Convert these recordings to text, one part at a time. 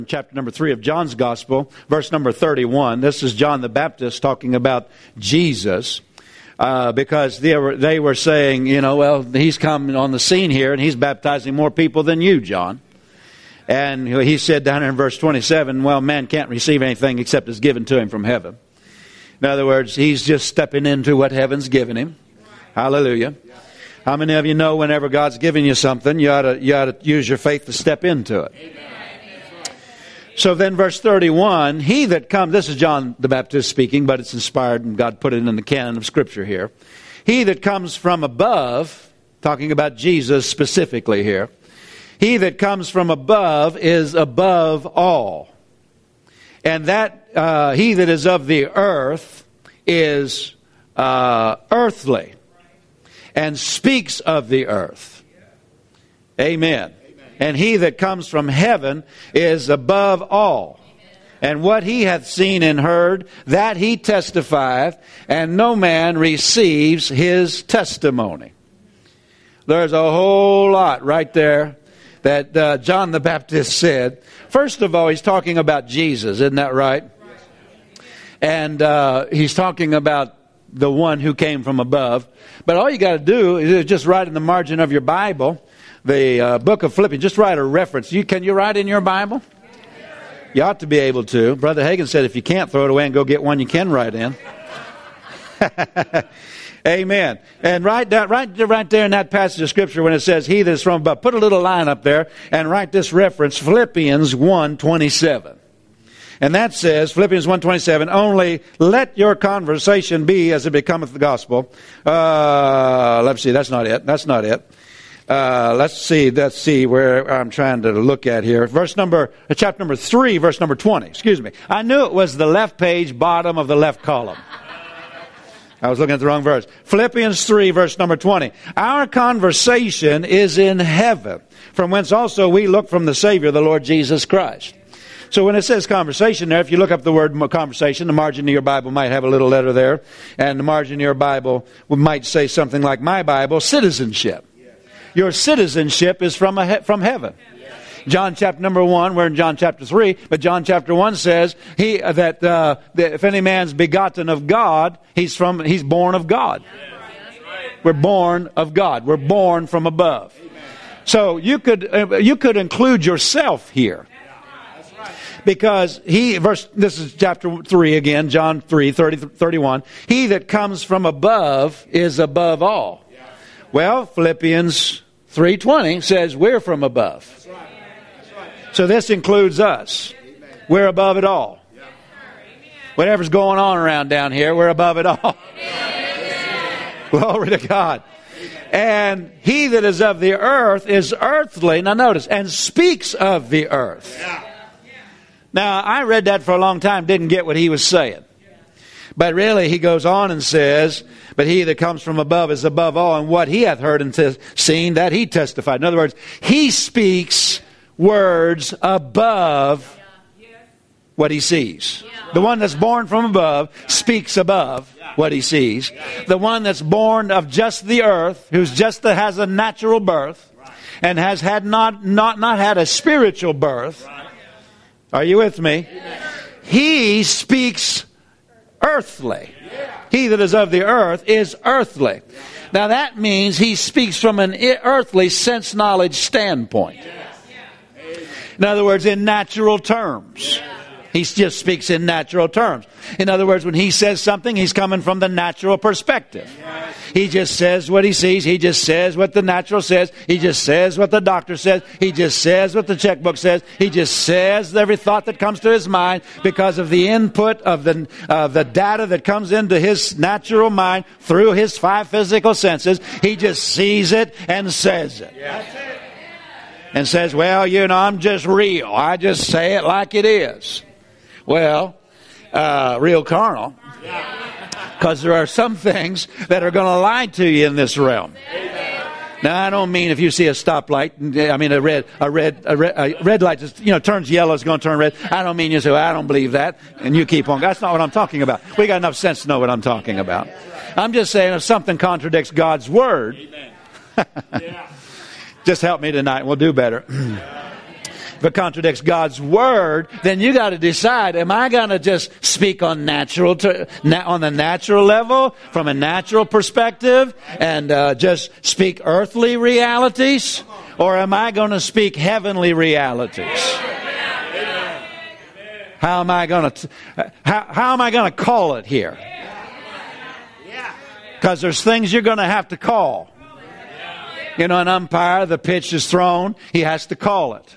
Chapter number 3 of John's Gospel, verse number 31. This is John the Baptist talking about Jesus, because they were saying, well, he's come on the scene here and he's baptizing more people than you, John. And he said down in verse 27, well, man can't receive anything except it's given to him from heaven. In other words, he's just stepping into what heaven's given him. Hallelujah. How many of you know whenever God's giving you something, you ought to use your faith to step into it? Amen. So then verse 31, he that comes, this is John the Baptist speaking, but it's inspired and God put it in the canon of Scripture here. He that comes from above, talking about Jesus specifically here, he that comes from above is above all. And that he that is of the earth is earthly and speaks of the earth. Amen. And he that comes from heaven is above all. And what he hath seen and heard, that he testifieth, and no man receives his testimony. There's a whole lot right there that John the Baptist said. First of all, he's talking about Jesus, isn't that right? And he's talking about the one who came from above. But all you got to do is just write in the margin of your Bible, the book of Philippians, just write a reference. Can you write in your Bible? You ought to be able to. Brother Hagin said if you can't, throw it away and go get one you can write in. Amen. And right there in that passage of Scripture when it says, he that is from above, put a little line up there and write this reference, Philippians 1:27. And that says, Philippians 1:27, only let your conversation be as it becometh the gospel. Let's see, that's not it. Let's see where I'm trying to look at here. Chapter number 3, verse number 20. Excuse me. I knew it was the left page, bottom of the left column. I was looking at the wrong verse. Philippians 3, verse number 20. Our conversation is in heaven, from whence also we look from the Savior, the Lord Jesus Christ. So when it says conversation there, if you look up the word conversation, the margin of your Bible might have a little letter there. And the margin of your Bible might say something like my Bible, citizenship. Your citizenship is from heaven. John chapter number 1, we're in John chapter 3, but John chapter 1 says that if any man's begotten of God, he's born of God. We're born of God. We're born from above. So you could include yourself here. Because this is chapter 3 again, John 3:31. He that comes from above is above all. Well, Philippians 3:20 says we're from above. So this includes us. We're above it all. Whatever's going on around down here, we're above it all. Glory to God. And he that is of the earth is earthly. Now notice, and speaks of the earth. Now, I read that for a long time, didn't get what he was saying. But really, he goes on and says, but he that comes from above is above all, and what he hath heard and seen, that he testified. In other words, he speaks words above what he sees. The one that's born from above speaks above what he sees. The one that's born of just the earth, has a natural birth, and has had not had a spiritual birth. Are you with me? He speaks earthly. He that is of the earth is earthly. Now that means he speaks from an earthly sense knowledge standpoint. In other words, in natural terms. He just speaks in natural terms. In other words, when he says something, he's coming from the natural perspective. He just says what he sees. He just says what the natural says. He just says what the doctor says. He just says what the checkbook says. He just says every thought that comes to his mind because of the input of the data that comes into his natural mind through his 5 physical senses. He just sees it and says it. And says, well, I'm just real. I just say it like it is. Well, real carnal. Because there are some things that are going to lie to you in this realm. Now, I don't mean if you see a stoplight, a red light just, turns yellow, it's going to turn red. I don't mean you say, well, I don't believe that, and you keep on. That's not what I'm talking about. We got enough sense to know what I'm talking about. I'm just saying if something contradicts God's word, just help me tonight and we'll do better. if it contradicts God's Word, then you got to decide, am I going to just speak on on the natural level, from a natural perspective, and just speak earthly realities? Or am I going to speak heavenly realities? How am I going to call it here? Because there's things you're going to have to call. You know, an umpire, the pitch is thrown, he has to call it.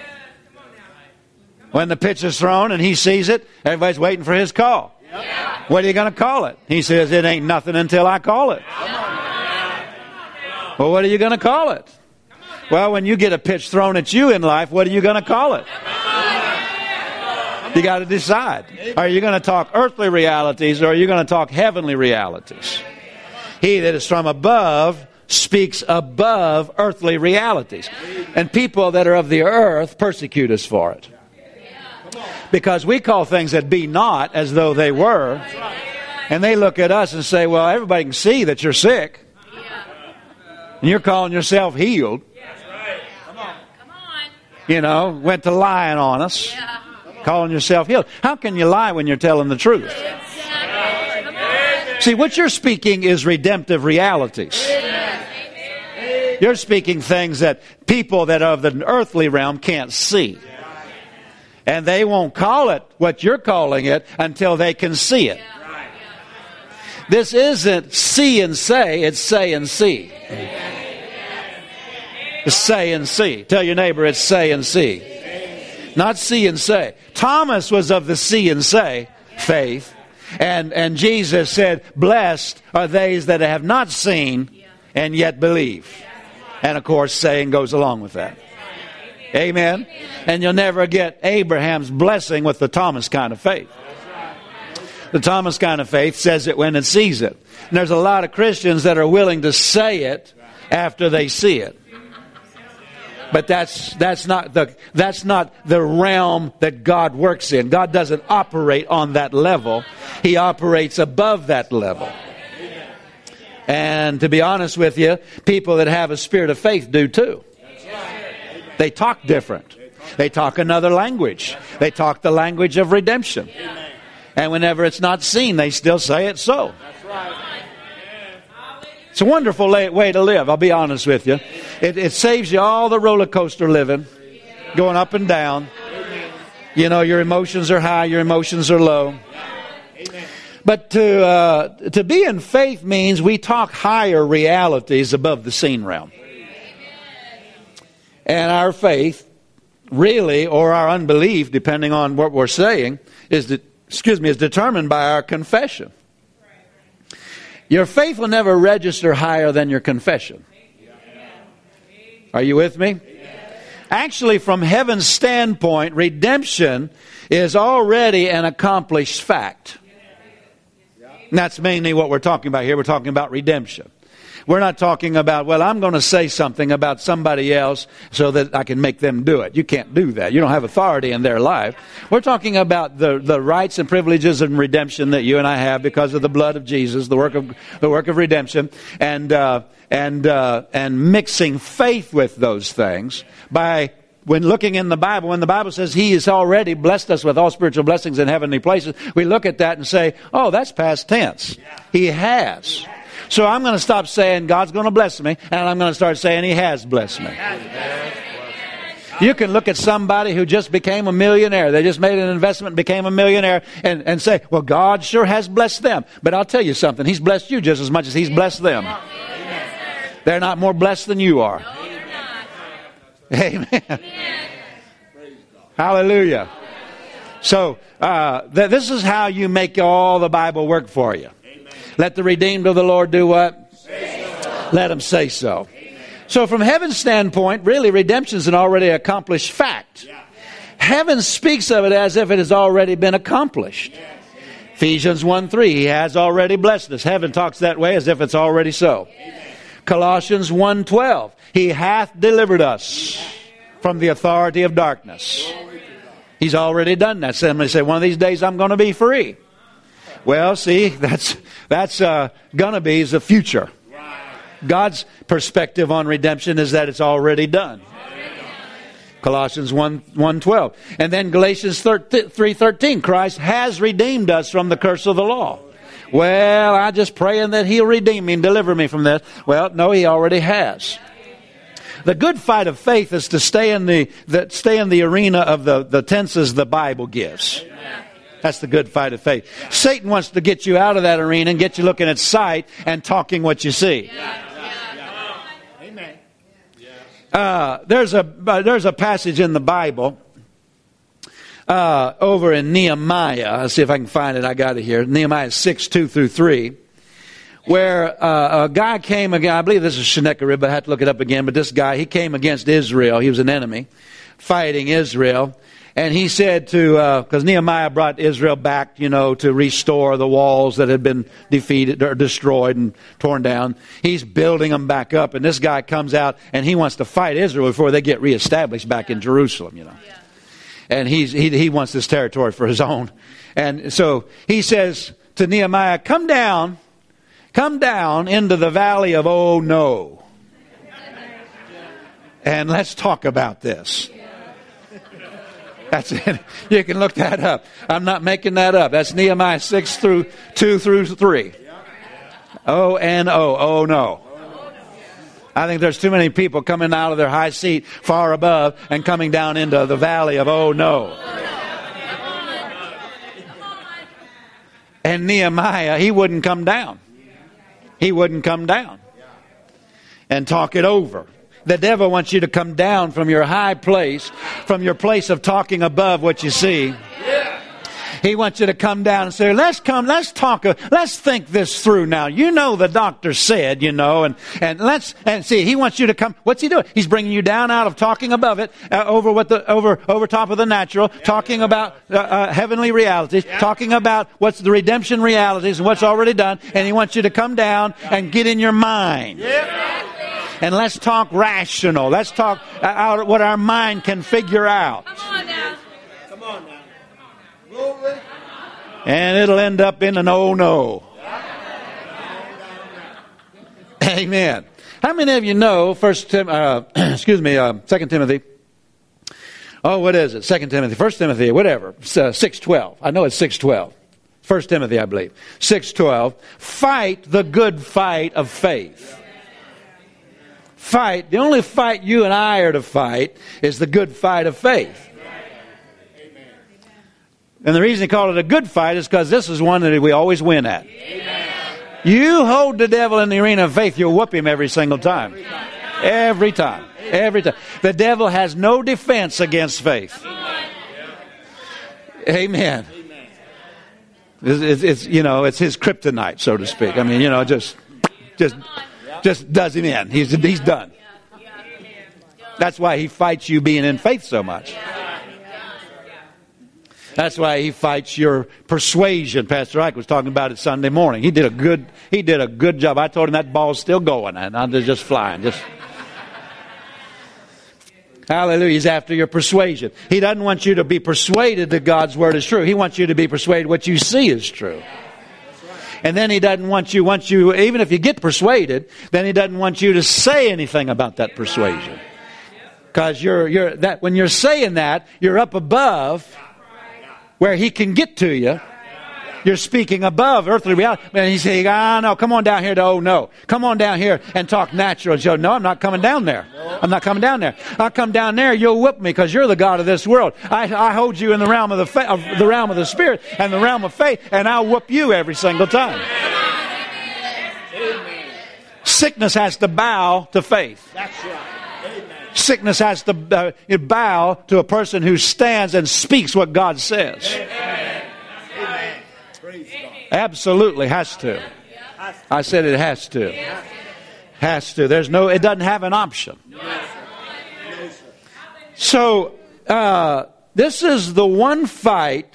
When the pitch is thrown and he sees it, everybody's waiting for his call. What are you going to call it? He says, it ain't nothing until I call it. Well, what are you going to call it? Well, when you get a pitch thrown at you in life, what are you going to call it? You got to decide. Are you going to talk earthly realities, or are you going to talk heavenly realities? He that is from above speaks above earthly realities. And people that are of the earth persecute us for it. Because we call things that be not as though they were. And they look at us and say, well, everybody can see that you're sick. And you're calling yourself healed. You know, went to lying on us. Calling yourself healed. How can you lie when you're telling the truth? See, what you're speaking is redemptive realities. You're speaking things that people that are of the earthly realm can't see. And they won't call it what you're calling it until they can see it. This isn't see and say, it's say and see. It's say and see. Tell your neighbor it's say and see. Not see and say. Thomas was of the see and say faith. And Jesus said, blessed are they that have not seen and yet believe. And of course, saying goes along with that. Amen. And you'll never get Abraham's blessing with the Thomas kind of faith. The Thomas kind of faith says it when it sees it. And there's a lot of Christians that are willing to say it after they see it. But that's not the realm that God works in. God doesn't operate on that level. He operates above that level. And to be honest with you, people that have a spirit of faith do too. They talk different. They talk another language. They talk the language of redemption. And whenever it's not seen, they still say it so. It's a wonderful way to live, I'll be honest with you. It saves you all the roller coaster living, going up and down. You know, your emotions are high, your emotions are low. But to be in faith means we talk higher realities above the seen realm. And our faith, really, or our unbelief, depending on what we're saying, is determined by our confession. Your faith will never register higher than your confession. Are you with me? Actually, from heaven's standpoint, redemption is already an accomplished fact. And that's mainly what we're talking about here. We're talking about redemption. We're not talking about, well, I'm going to say something about somebody else so that I can make them do it. You can't do that. You don't have authority in their life. We're talking about the rights and privileges and redemption that you and I have because of the blood of Jesus, the work of redemption, and mixing faith with those things by when looking in the Bible. When the Bible says He has already blessed us with all spiritual blessings in heavenly places, we look at that and say, oh, that's past tense. He has. So I'm going to stop saying God's going to bless me, and I'm going to start saying He has blessed me. You can look at somebody who just became a millionaire. They just made an investment and became a millionaire and say, well, God sure has blessed them. But I'll tell you something. He's blessed you just as much as He's blessed them. They're not more blessed than you are. Amen. Hallelujah. So this is how you make all the Bible work for you. Let the redeemed of the Lord do what? Let them say so. So from heaven's standpoint, really redemption is an already accomplished fact. Heaven speaks of it as if it has already been accomplished. Ephesians 1:3, He has already blessed us. Heaven talks that way as if it's already so. Colossians 1:12, He hath delivered us from the authority of darkness. He's already done that. Somebody say, one of these days I'm going to be free. Well, see, that's going to be the future. God's perspective on redemption is that it's already done. Colossians 1:12. And then Galatians 3:13. Christ has redeemed us from the curse of the law. Well, I'm just praying that He'll redeem me and deliver me from this. Well, no, He already has. The good fight of faith is to stay in the arena of the tenses the Bible gives. That's the good fight of faith. Satan wants to get you out of that arena and get you looking at sight and talking what you see. There's a passage in the Bible over in Nehemiah. Let's see if I can find it. I got it here. Nehemiah 6:2-3, where a guy came again. I believe this is Sennacherib, but I have to look it up again. But this guy, he came against Israel. He was an enemy fighting Israel. And he said because Nehemiah brought Israel back, to restore the walls that had been defeated or destroyed and torn down. He's building them back up. And this guy comes out and he wants to fight Israel before they get reestablished back in Jerusalem, And he wants this territory for his own. And so he says to Nehemiah, come down into the valley of Oh No. And let's talk about this. That's it. You can look that up. I'm not making that up. That's Nehemiah 6:2-3. O-N-O. Oh no. I think there's too many people coming out of their high seat far above and coming down into the valley of oh no. And Nehemiah, he wouldn't come down. He wouldn't come down and talk it over. The devil wants you to come down from your high place, from your place of talking above what you see. He wants you to come down and say, let's talk, let's think this through now. The doctor said, and see, he wants you to come. What's he doing? He's bringing you down out of talking above it, over top of the natural, talking about heavenly realities, talking about what's the redemption realities and what's already done. And he wants you to come down and get in your mind. And let's talk rational. Let's talk out what our mind can figure out. Come on now. Glory. And it'll end up in an oh no. Amen. How many of you know 2 Timothy? Oh, what is it? 2 Timothy, 1 Timothy, whatever. 6:12. I know it's 6:12. 1 Timothy, I believe. 6:12. Fight the good fight of faith. Fight. The only fight you and I are to fight is the good fight of faith. And the reason he called it a good fight is because this is one that we always win at. You hold the devil in the arena of faith, you'll whoop him every single time. Every time. Every time. The devil has no defense against faith. Amen. It's his kryptonite, so to speak. I mean, just does him in. He's done. That's why he fights you being in faith so much. That's why he fights your persuasion. Pastor Ike was talking about it Sunday morning. He did a good job. I told him that ball's still going and I'm just flying. Hallelujah. He's after your persuasion. He doesn't want you to be persuaded that God's word is true. He wants you to be persuaded what you see is true. And then he doesn't want you, even if you get persuaded, then he doesn't want you to say anything about that persuasion. Because when you're saying that, you're up above where he can get to you. You're speaking above earthly reality. And he's saying, no, come on down here to oh no. Come on down here and talk natural. So, no, I'm not coming down there. I'm not coming down there. I'll come down there, you'll whoop me because you're the God of this world. I hold you in the realm of the realm of the Spirit and the realm of faith, and I'll whoop you every single time. Sickness has to bow to faith. That's right. Sickness has to bow to a person who stands and speaks what God says. Amen. Absolutely has to. I said it has to. Has to. It doesn't have an option. So, this is the one fight.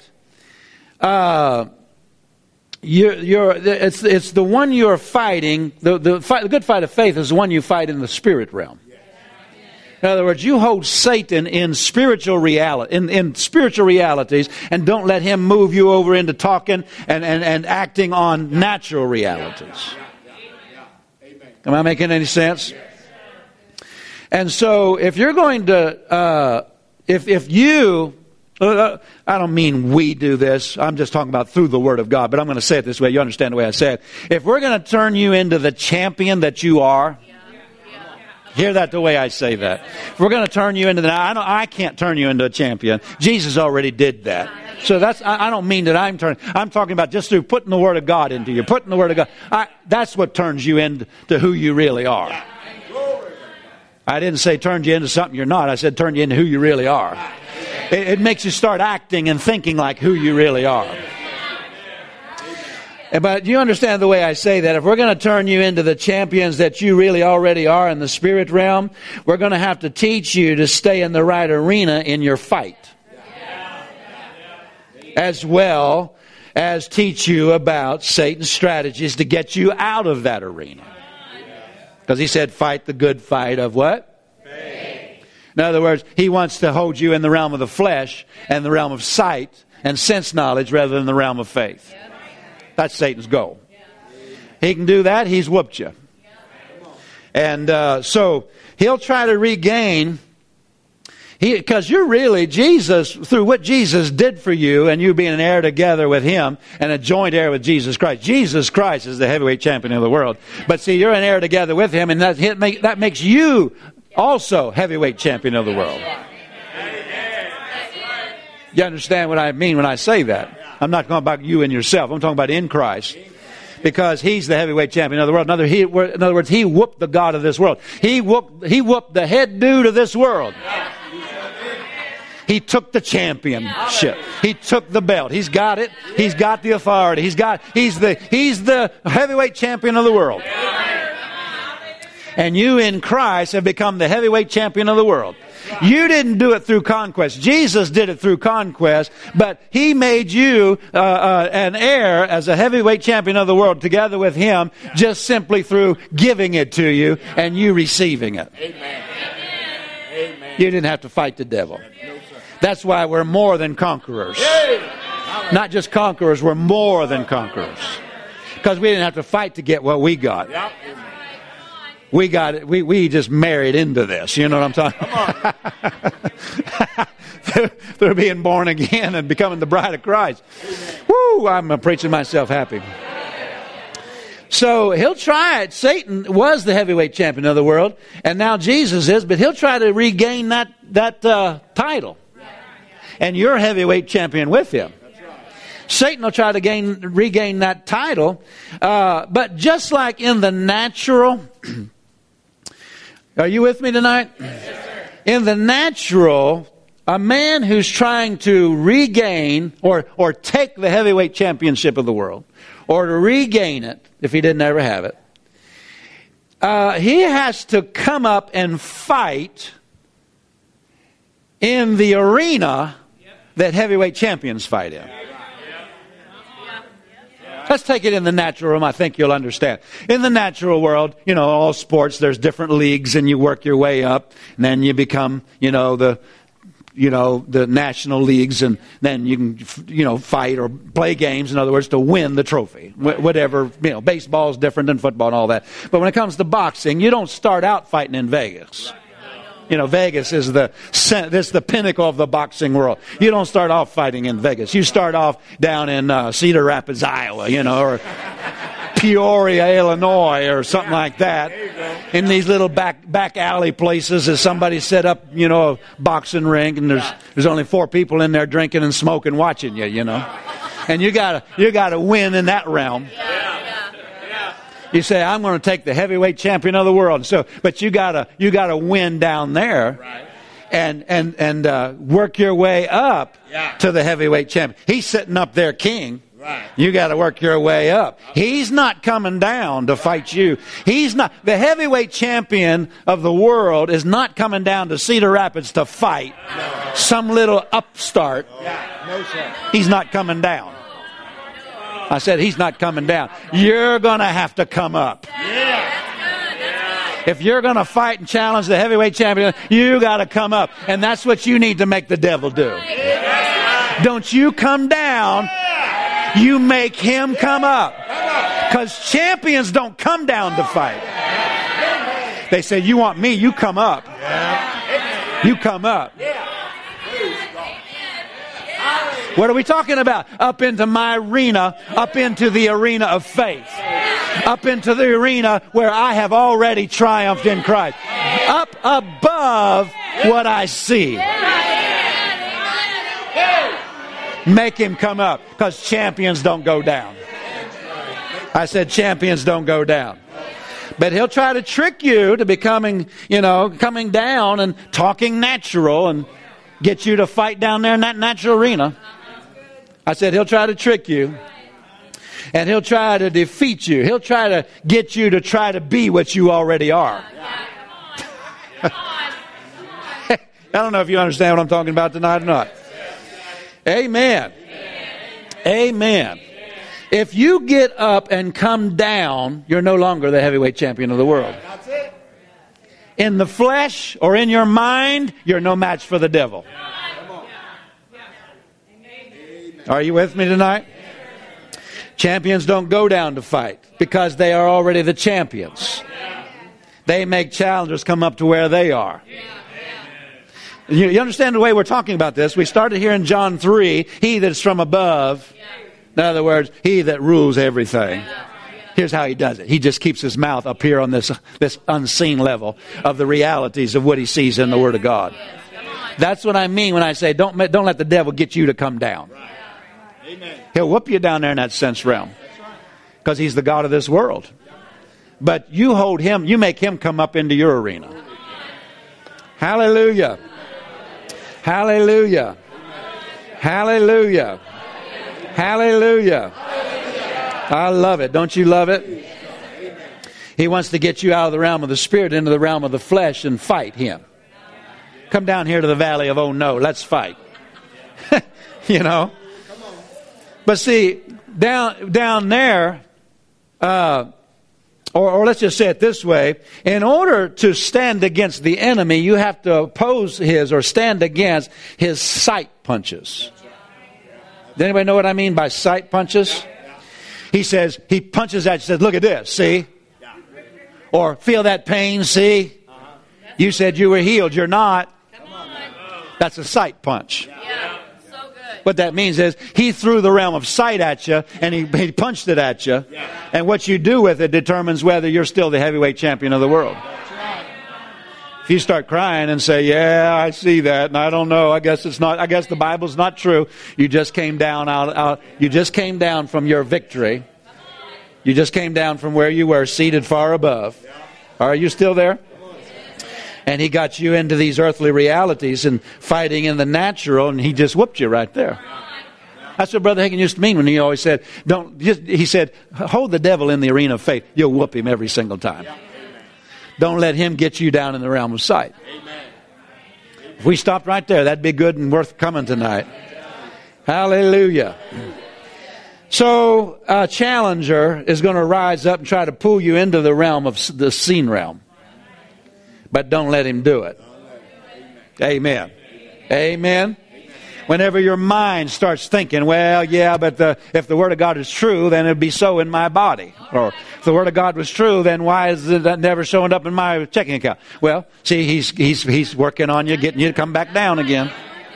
It's the one you're fighting. The good fight of faith is the one you fight in the spirit realm. In other words, you hold Satan in spiritual reality, in spiritual realities, and don't let him move you over into talking and acting on natural realities. Am I making any sense? And so, if you're going to if you, I don't mean we do this. I'm just talking about through the Word of God. But I'm going to say it this way. You understand the way I say it. If we're going to turn you into the champion that you are, hear that the way I say that. If we're going to turn you into that, I can't turn you into a champion. Jesus already did that. So I don't mean that I'm talking about just through putting the Word of God into you. Putting the Word of God. That's what turns you into who you really are. I didn't say turned you into something you're not. I said turned you into who you really are. It makes you start acting and thinking like who you really are. But you understand the way I say that. If we're going to turn you into the champions that you really already are in the spirit realm, we're going to have to teach you to stay in the right arena in your fight. As well as teach you about Satan's strategies to get you out of that arena. Because he said, fight the good fight of what? Faith. In other words, he wants to hold you in the realm of the flesh and the realm of sight and sense knowledge rather than the realm of faith. That's Satan's goal. He can do that. He's whooped you. And so he'll try to regain... Because you're really Jesus, through what Jesus did for you and you being an heir together with Him and a joint heir with Jesus Christ. Jesus Christ is the heavyweight champion of the world. But see, you're an heir together with Him, and that makes you also heavyweight champion of the world. You understand what I mean when I say that? I'm not talking about you and yourself. I'm talking about in Christ. Because He's the heavyweight champion of the world. In other words, He whooped the God of this world. He whooped the head dude of this world. He took the championship. He took the belt. He's got it. He's got the authority. He's the heavyweight champion of the world. And you in Christ have become the heavyweight champion of the world. You didn't do it through conquest. Jesus did it through conquest, but He made you an heir as a heavyweight champion of the world together with Him just simply through giving it to you and you receiving it. Amen. You didn't have to fight the devil. That's why we're more than conquerors. Not just conquerors, we're more than conquerors. Because we didn't have to fight to get what we got. We got it. We just married into this. You know what I'm talking about? They're being born again and becoming the bride of Christ. Woo! I'm preaching myself happy. So he'll try it. Satan was the heavyweight champion of the world, and now Jesus is, but he'll try to regain that title. And you're heavyweight champion with him. Satan will try to regain that title. But just like in the natural... Are you with me tonight? Yes, in the natural, a man who's trying to regain or take the heavyweight championship of the world, or to regain it, if he didn't ever have it, he has to come up and fight in the arena that heavyweight champions fight in. Let's take it in the natural realm. I think you'll understand. In the natural world, all sports, there's different leagues, and you work your way up, and then you become, the national leagues, and then you can, fight or play games, in other words, to win the trophy. Whatever, baseball is different than football and all that. But when it comes to boxing, you don't start out fighting in Vegas. Vegas is the pinnacle of the boxing world. You don't start off fighting in Vegas. You start off down in Cedar Rapids, Iowa, or Peoria, Illinois, or something like that. In these little back alley places, as somebody set up, a boxing ring, and there's only 4 people in there drinking and smoking, watching you, and you gotta win in that realm. You say, I'm going to take the heavyweight champion of the world. But you gotta win down there, and work your way up to the heavyweight champion. He's sitting up there, king. Right. You got to work your way up. He's not coming down to fight you. He's not. The heavyweight champion of the world is not coming down to Cedar Rapids to fight some little upstart. No, sir. He's not coming down. I said, he's not coming down. You're going to have to come up. If you're going to fight and challenge the heavyweight champion, you got to come up. And that's what you need to make the devil do. Don't you come down. You make him come up. Because champions don't come down to fight. They say, you want me, you come up. You come up. What are we talking about? Up into my arena, up into the arena of faith. Up into the arena where I have already triumphed in Christ. Up above what I see. Make him come up, because champions don't go down. I said champions don't go down. But he'll try to trick you to becoming, coming down and talking natural and get you to fight down there in that natural arena. I said he'll try to trick you. And he'll try to defeat you. He'll try to get you to try to be what you already are. I don't know if you understand what I'm talking about tonight or not. Amen. Amen. If you get up and come down, you're no longer the heavyweight champion of the world. In the flesh or in your mind, you're no match for the devil. Are you with me tonight? Champions don't go down to fight because they are already the champions. They make challengers come up to where they are. You understand the way we're talking about this? We started here in John 3, he that is from above. In other words, he that rules everything. Here's how he does it. He just keeps his mouth up here on this unseen level of the realities of what he sees in the Word of God. That's what I mean when I say don't let the devil get you to come down. He'll whoop you down there in that sense realm because he's the God of this world. But you hold him, you make him come up into your arena. Hallelujah. Hallelujah. Hallelujah. Hallelujah. I love it. Don't you love it? He wants to get you out of the realm of the spirit into the realm of the flesh and fight him. Come down here to the valley of oh no, let's fight. But see, down there, or let's just say it this way, in order to stand against the enemy, you have to oppose his or stand against his sight punches. Does anybody know what I mean by sight punches? He says, he punches at you, says, look at this, see? Or feel that pain, see? You said you were healed, you're not. That's a sight punch. What that means is he threw the realm of sight at you and he punched it at you. And what you do with it determines whether you're still the heavyweight champion of the world. If you start crying and say, yeah, I see that, and I don't know, I guess the Bible's not true. You just came down you just came down from your victory. You just came down from where you were, seated far above. Are you still there? And he got you into these earthly realities and fighting in the natural, and he just whooped you right there. That's what Brother Hagin used to mean when he always said, he said, hold the devil in the arena of faith. You'll whoop him every single time. Don't let him get you down in the realm of sight. If we stopped right there, that'd be good and worth coming tonight. Hallelujah. So a challenger is going to rise up and try to pull you into the realm of the seen realm. But don't let him do it. Amen. Amen. Whenever your mind starts thinking, well, yeah, but if the Word of God is true, then it'd be so in my body. Or if the Word of God was true, then why is it never showing up in my checking account? Well, see, he's working on you, getting you to come back down again.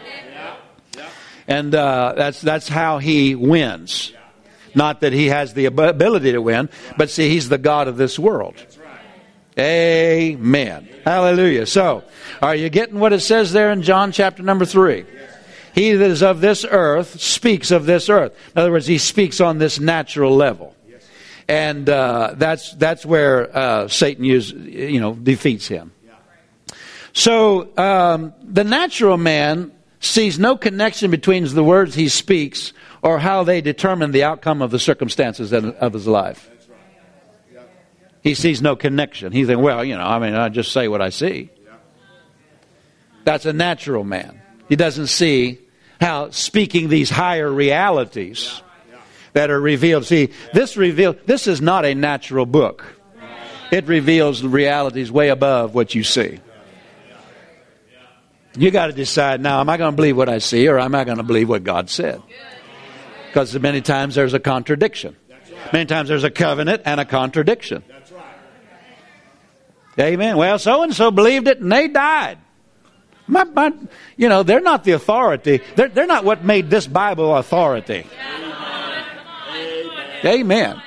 And that's how he wins. Not that he has the ability to win, but see, he's the God of this world. Amen. Hallelujah. So, are you getting what it says there in John chapter number 3? He that is of this earth speaks of this earth. In other words, he speaks on this natural level. And that's where Satan defeats him. So, the natural man sees no connection between the words he speaks or how they determine the outcome of the circumstances of his life. He sees no connection. He thinks, well, I just say what I see. That's a natural man. He doesn't see how speaking these higher realities that are revealed. See, this is not a natural book. It reveals realities way above what you see. You got to decide now, am I going to believe what I see or am I going to believe what God said? Because many times there's a contradiction. Many times there's a covenant and a contradiction. Amen. Well, so-and-so believed it and they died. They're not the authority. They're not what made this Bible authority. Amen.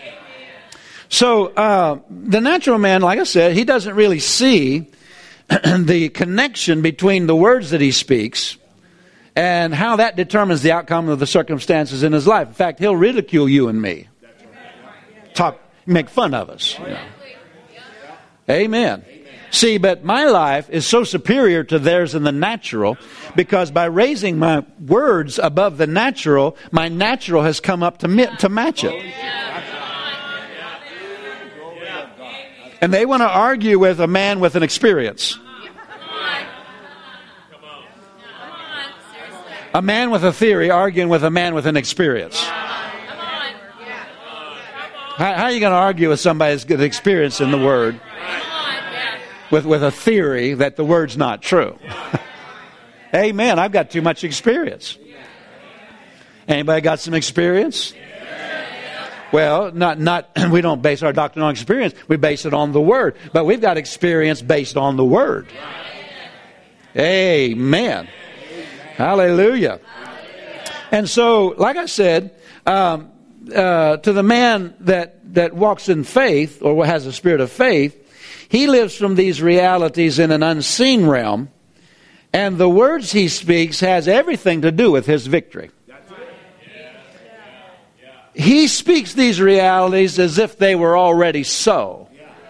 So the natural man, like I said, he doesn't really see the connection between the words that he speaks and how that determines the outcome of the circumstances in his life. In fact, he'll ridicule you and me. Make fun of us. Amen. See, but my life is so superior to theirs in the natural because by raising my words above the natural, my natural has come up to match it. And they want to argue with a man with an experience. A man with a theory arguing with a man with an experience. How are you going to argue with somebody that's got experience in the Word with a theory that the Word's not true? Amen. I've got too much experience. Anybody got some experience? Well, not. We don't base our doctrine on experience. We base it on the Word. But we've got experience based on the Word. Amen. Hallelujah. And so, like I said, to the man that walks in faith or has a spirit of faith, he lives from these realities in an unseen realm, and the words he speaks has everything to do with his victory. He speaks these realities as if they were already so.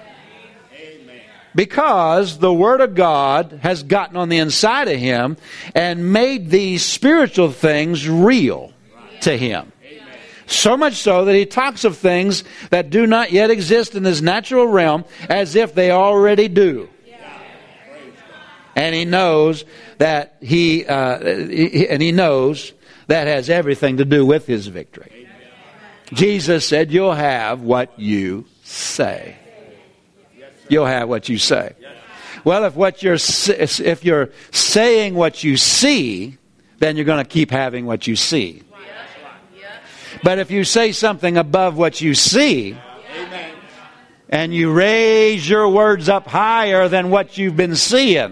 Because the Word of God has gotten on the inside of him and made these spiritual things real to him. So much so that he talks of things that do not yet exist in this natural realm as if they already do. And he knows that he knows that has everything to do with his victory. Jesus said, "You'll have what you say." You'll have what you say. Well, if you're saying what you see, then you're going to keep having what you see. But if you say something above what you see, and you raise your words up higher than what you've been seeing,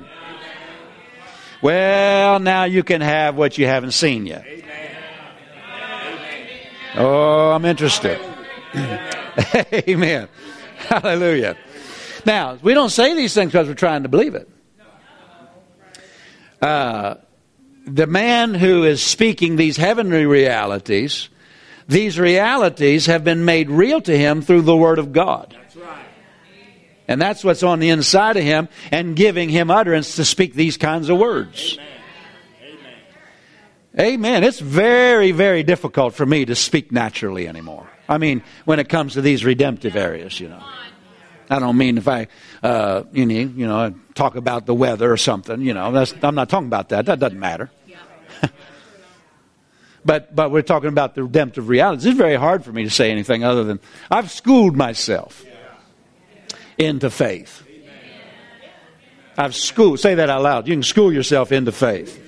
well, now you can have what you haven't seen yet. Oh, I'm interested. Amen. Hallelujah. Now, we don't say these things because we're trying to believe it. The man who is speaking these heavenly realities, these realities have been made real to him through the Word of God. And that's what's on the inside of him and giving him utterance to speak these kinds of words. Amen. It's very, very difficult for me to speak naturally anymore. I mean, when it comes to these redemptive areas, I don't mean if I, talk about the weather or something, I'm not talking about that. That doesn't matter. But we're talking about the redemptive realities. It's very hard for me to say anything other than I've schooled myself into faith. Say that out loud. You can school yourself into faith.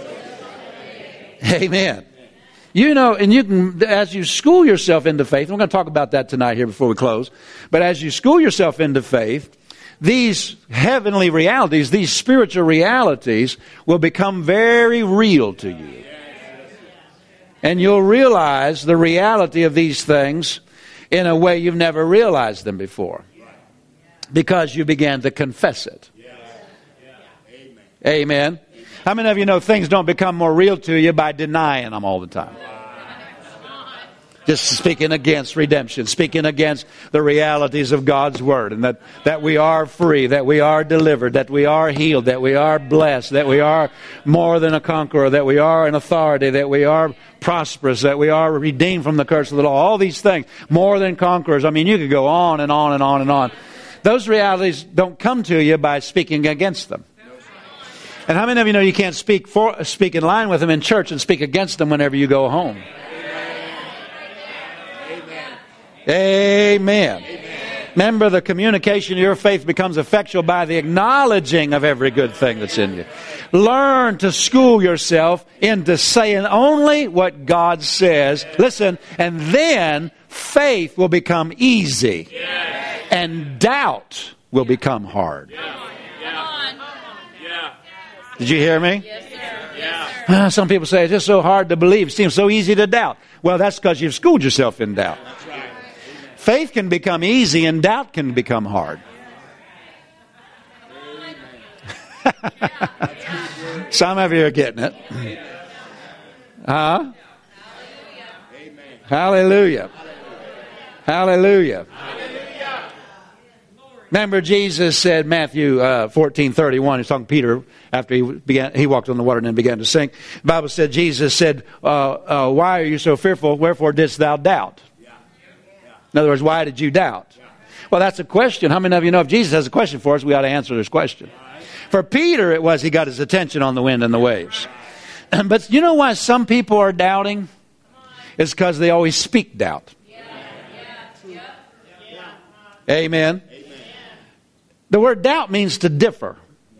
Amen. And you can, as you school yourself into faith, we're going to talk about that tonight here before we close, but as you school yourself into faith, these heavenly realities, these spiritual realities will become very real to you. And you'll realize the reality of these things in a way you've never realized them before. Because you began to confess it. Amen. How many of you know things don't become more real to you by denying them all the time? Just speaking against redemption, speaking against the realities of God's Word, and that we are free, that we are delivered, that we are healed, that we are blessed, that we are more than a conqueror, that we are an authority, that we are prosperous, that we are redeemed from the curse of the law. All these things, more than conquerors. I mean, you could go on and on and on and on. Those realities don't come to you by speaking against them. And how many of you know you can't speak in line with them in church and speak against them whenever you go home? Amen. Remember, the communication of your faith becomes effectual by the acknowledging of every good thing that's in you. Learn to school yourself into saying only what God says. Listen, and then faith will become easy. And doubt will become hard. You Did you hear me? Yes, sir. Yes, sir. Some people say it's just so hard to believe. It seems so easy to doubt. Well, that's because you've schooled yourself in doubt. That's right. Faith can become easy and doubt can become hard. Some of you are getting it. Huh? Hallelujah. Hallelujah. Remember, Jesus said, Matthew 14:31, he's talking to Peter after he walked on the water and then began to sink. The Bible said, Jesus said, why are you so fearful? Wherefore didst thou doubt? In other words, why did you doubt? Well, that's a question. How many of you know if Jesus has a question for us, we ought to answer this question? For Peter, it was he got his attention on the wind and the waves. But you know why some people are doubting? It's because they always speak doubt. Amen. The word doubt means to differ.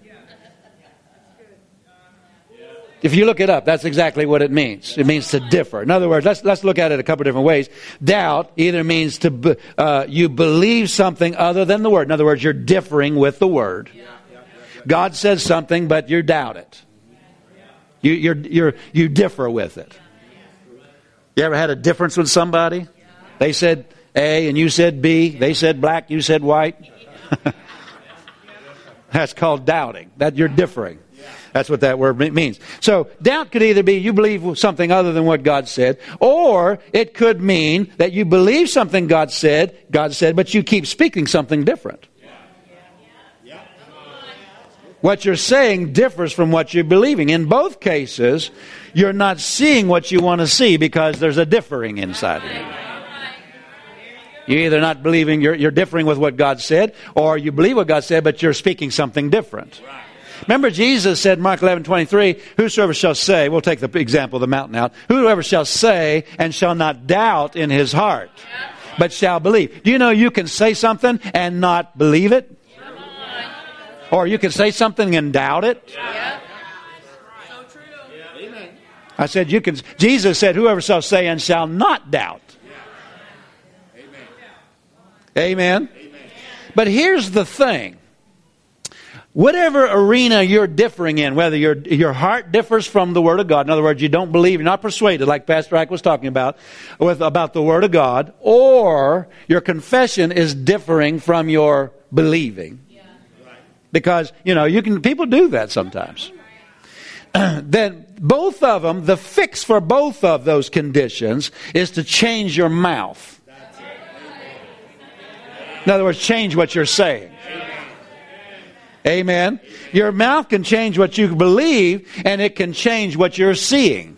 If you look it up, that's exactly what it means. It means to differ. In other words, let's look at it a couple different ways. Doubt either means you believe something other than the word. In other words, you're differing with the word. God says something, but you doubt it. You differ with it. You ever had a difference with somebody? They said A and you said B. They said black, you said white. That's called doubting. That you're differing. That's what that word means. So doubt could either be you believe something other than what God said, or it could mean that you believe something God said, but you keep speaking something different. What you're saying differs from what you're believing. In both cases, you're not seeing what you want to see because there's a differing inside of you. You're either not believing, you're differing with what God said, or you believe what God said, but you're speaking something different. Remember, Jesus said, Mark 11:23, whosoever shall say, we'll take the example of the mountain out, whoever shall say and shall not doubt in his heart, but shall believe. Do you know you can say something and not believe it? Or you can say something and doubt it? So true. I said, Jesus said, whoever shall say and shall not doubt. Amen. But here's the thing. Whatever arena you're differing in, whether your heart differs from the Word of God, in other words, you don't believe, you're not persuaded, like Pastor Ike was talking about the Word of God, or your confession is differing from your believing. Because, people do that sometimes. Then both of them, the fix for both of those conditions is to change your mouth. In other words, change what you're saying. Amen. Your mouth can change what you believe, and it can change what you're seeing.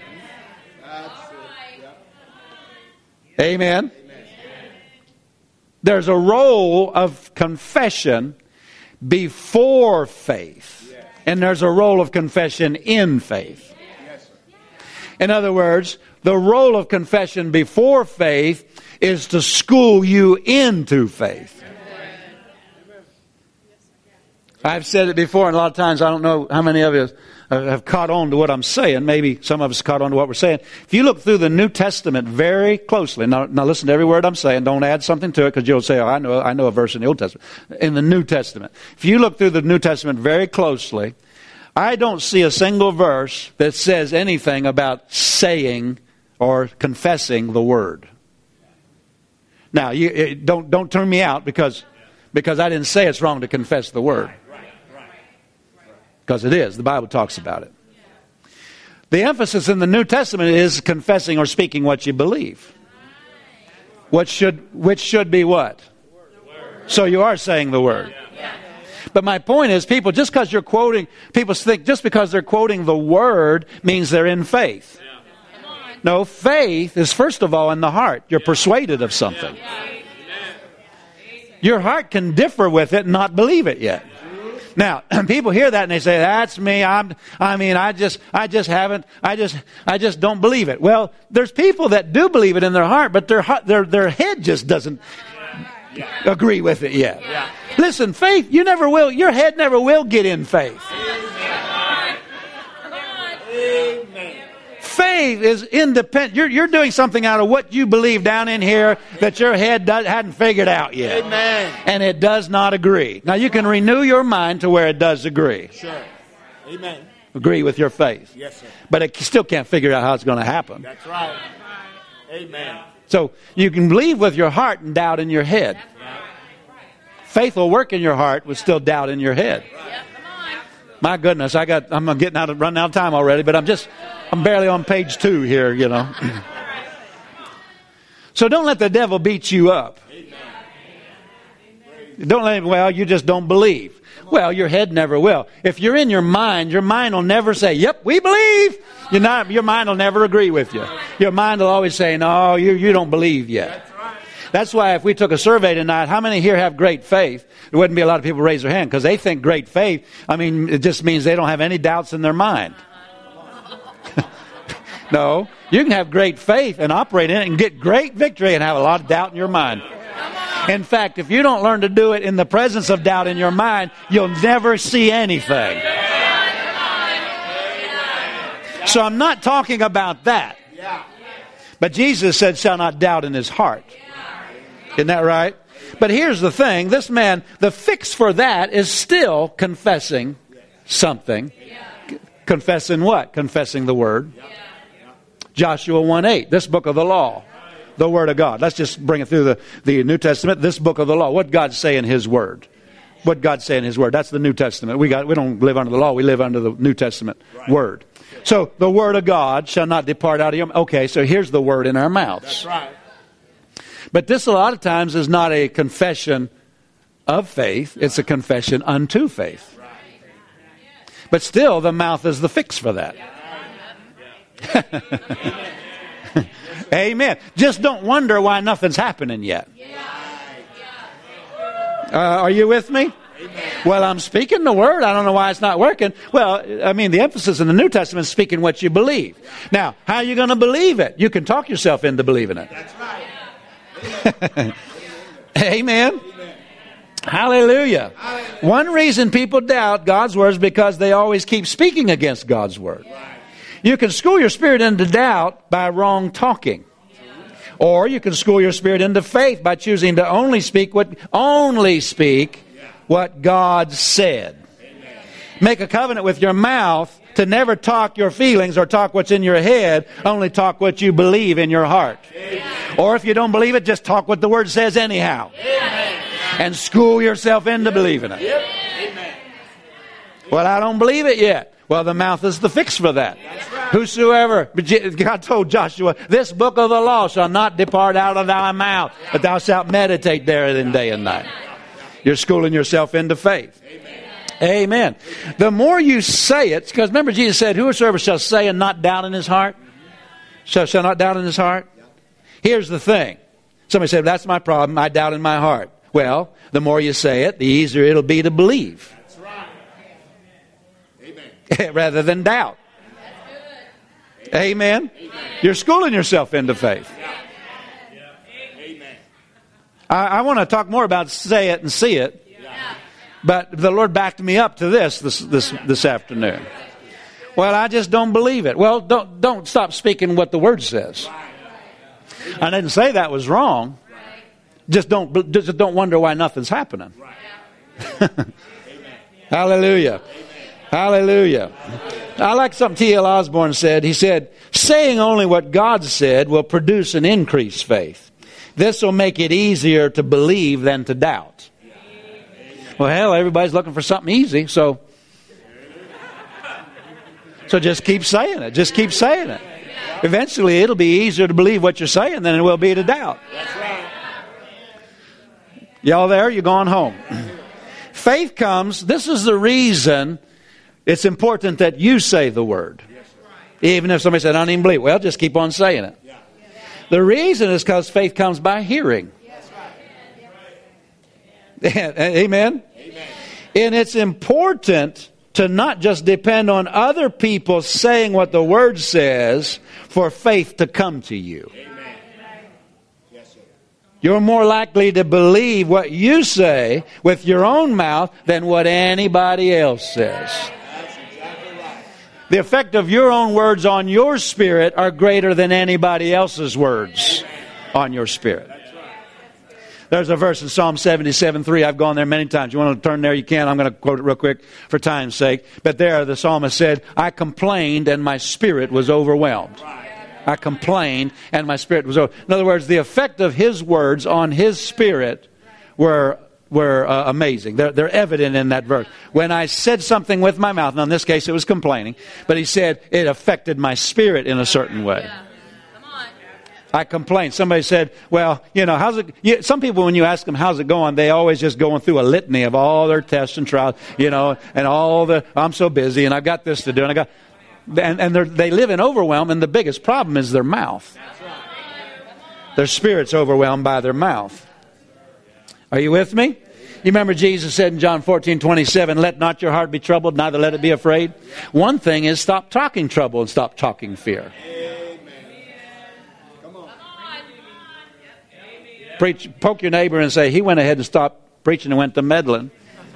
Amen. There's a role of confession before faith, and there's a role of confession in faith. In other words, the role of confession before faith is to school you into faith. I've said it before, and a lot of times I don't know how many of you have caught on to what I'm saying. Maybe some of us caught on to what we're saying. If you look through the New Testament very closely, now listen to every word I'm saying. Don't add something to it, because you'll say, I know a verse in the Old Testament. In the New Testament. If you look through the New Testament very closely, I don't see a single verse that says anything about saying or confessing the word. Now, don't turn me out because I didn't say it's wrong to confess the word. Because it is. The Bible talks about it. The emphasis in the New Testament is confessing or speaking what you believe. Which should be what? So you are saying the word. But my point is, people think just because they're quoting the word means they're in faith. No, faith is first of all in the heart. You're persuaded of something. Your heart can differ with it and not believe it yet. Now, people hear that and they say, "That's me. I just don't believe it." Well, there's people that do believe it in their heart, but their head just doesn't agree with it yet. Listen, faith, you never will. Your head never will get in faith. Faith is independent. You're doing something out of what you believe down in here that your head hadn't figured out yet. Amen. And it does not agree. Now, you can renew your mind to where it does agree. Sure. Amen. Agree with your faith. Yes, sir. But it still can't figure out how it's going to happen. That's right. Amen. So you can believe with your heart and doubt in your head. Faith will work in your heart with still doubt in your head. My goodness, I'm getting running out of time already, but I'm barely on page 2 here, you know. So don't let the devil beat you up. Don't let him, well, you just don't believe. Well, your head never will. If you're in your mind will never say, yep, we believe. Your mind will never agree with you. Your mind will always say, no, you don't believe yet. That's why if we took a survey tonight, how many here have great faith? There wouldn't be a lot of people raise their hand because they think great faith, it just means they don't have any doubts in their mind. No, you can have great faith and operate in it and get great victory and have a lot of doubt in your mind. In fact, if you don't learn to do it in the presence of doubt in your mind, you'll never see anything. So I'm not talking about that. But Jesus said, shall not doubt in his heart. Isn't that right? But here's the thing. This man, the fix for that is still confessing something. Confessing what? Confessing the Word. Joshua 1:8, this book of the law. The Word of God. Let's just bring it through the New Testament. This book of the law. What God say in His Word? What God say in His Word? That's the New Testament. We don't live under the law. We live under the New Testament Word. So the Word of God shall not depart out of your mouth. Okay, so here's the Word in our mouths. That's right. But this a lot of times is not a confession of faith. It's a confession unto faith. But still, the mouth is the fix for that. Amen. Just don't wonder why nothing's happening yet. Are you with me? Well, I'm speaking the Word. I don't know why it's not working. Well, the emphasis in the New Testament is speaking what you believe. Now, how are you going to believe it? You can talk yourself into believing it. That's right. Amen. Hallelujah. One reason people doubt God's Word is because they always keep speaking against God's Word. You can school your spirit into doubt by wrong talking. Or you can school your spirit into faith by choosing to only speak what God said. Make a covenant with your mouth to never talk your feelings or talk what's in your head, only talk what you believe in your heart. Or if you don't believe it, just talk what the Word says anyhow. And school yourself into believing it. Well, I don't believe it yet. Well, the mouth is the fix for that. Whosoever, God told Joshua, this book of the law shall not depart out of thy mouth, but thou shalt meditate therein day and night. You're schooling yourself into faith. Amen. The more you say it, because remember Jesus said, whosoever shall say and not doubt in his heart, shall not doubt in his heart. Here's the thing. Somebody said, that's my problem. I doubt in my heart. Well, the more you say it, the easier it'll be to believe. That's right. Amen. Rather than doubt. Amen. You're schooling yourself into faith. Amen. I want to talk more about say it and see it. But the Lord backed me up to this afternoon. Well, I just don't believe it. Well, don't stop speaking what the Word says. I didn't say that was wrong. Just don't wonder why nothing's happening. Hallelujah. Hallelujah. I like something T.L. Osborne said. He said, saying only what God said will produce an increased faith. This will make it easier to believe than to doubt. Well, hell, everybody's looking for something easy, so just keep saying it. Just keep saying it. Eventually, it'll be easier to believe what you're saying than it will be to doubt. Y'all there? You're going home. Faith comes. This is the reason it's important that you say the Word. Even if somebody said, I don't even believe it. Well, just keep on saying it. The reason is because faith comes by hearing. Amen? And it's important to not just depend on other people saying what the Word says for faith to come to you. You're more likely to believe what you say with your own mouth than what anybody else says. The effect of your own words on your spirit are greater than anybody else's words on your spirit. There's a verse in Psalm 77:3. I've gone there many times. You want to turn there, you can. I'm going to quote it real quick for time's sake. But there the psalmist said, I complained and my spirit was overwhelmed. I complained and my spirit was overwhelmed. In other words, the effect of his words on his spirit were amazing. They're evident in that verse. When I said something with my mouth, now in this case it was complaining, but he said it affected my spirit in a certain way. I complained. Somebody said, well, how's it? Some people, when you ask them, how's it going? They always just going through a litany of all their tests and trials, and all I'm so busy and I've got this to do. And they live in overwhelm. And the biggest problem is their mouth. Their spirit's overwhelmed by their mouth. Are you with me? You remember Jesus said in John 14:27, let not your heart be troubled, neither let it be afraid. One thing is stop talking trouble and stop talking fear. Poke your neighbor and say, he went ahead and stopped preaching and went to meddling.